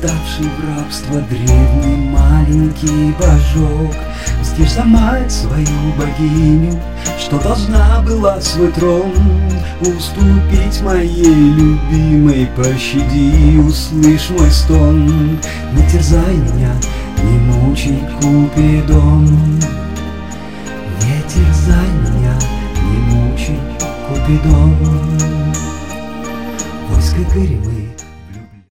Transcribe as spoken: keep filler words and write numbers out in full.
отдавший в рабство древний маленький божок. Мстишь за мать свою богиню, что должна была свой трон уступить моей любимой. Пощади, услышь мой стон. Не терзай меня, не мучай, Купидон. Не терзай меня, не мучай, Купидон. Войско горемы